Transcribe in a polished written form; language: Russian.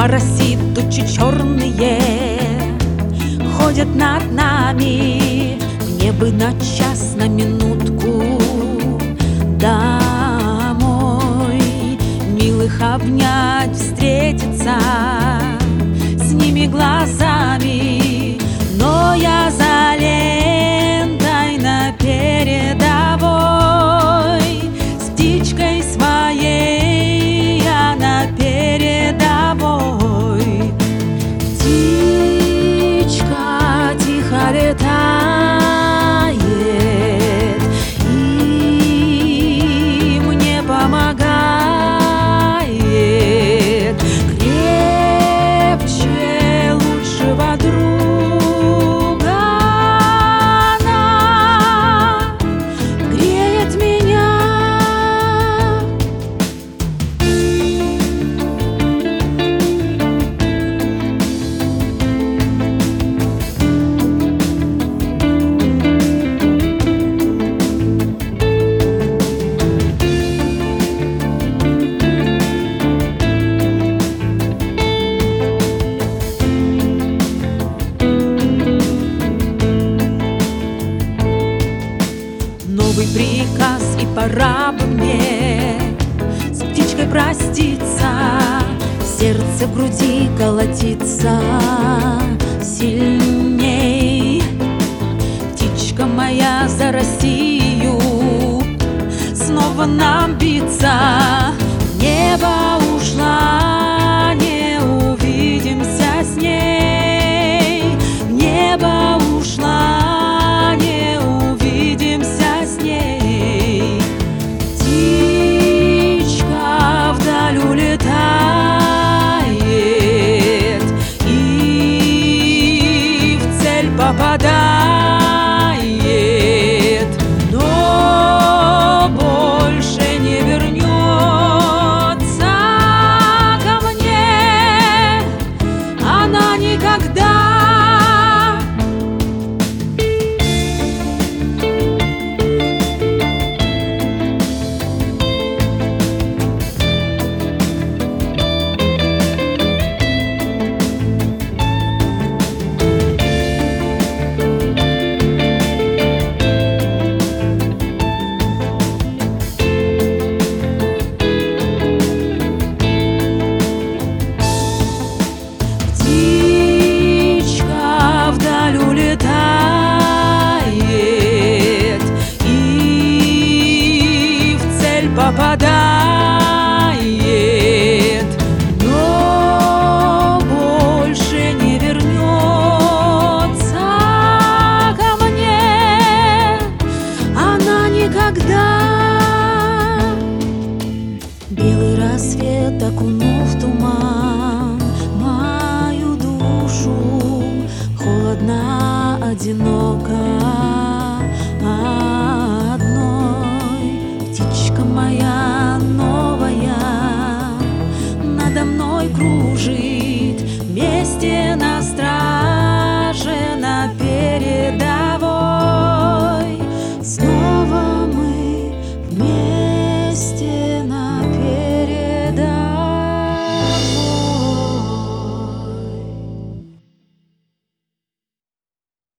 Моросит тучи черные, ходят над нами. Мне бы на час, на минутку домой, милых обнять, встретиться с ними глазами. Но я за лентой на передовой, с птичкой своей я на передовой. Птичка тихо летает и мне помогает крепче лучшего друга. Она греет меня. Новый приказ, и пора бы мне с птичкой проститься. Сердце в груди колотится сильней. Птичка моя, за Россию снова нам биться. В небо ушла, не увидимся с ней. В небо ушла, не увидимся с ней. Птичка вдаль улетает и в цель попадает, но больше не вернется ко мне она никогда. Улетает и в цель попадает, но больше не вернется ко мне она никогда. Белый рассвет, окунув в туман мою душу, холодна, одинока.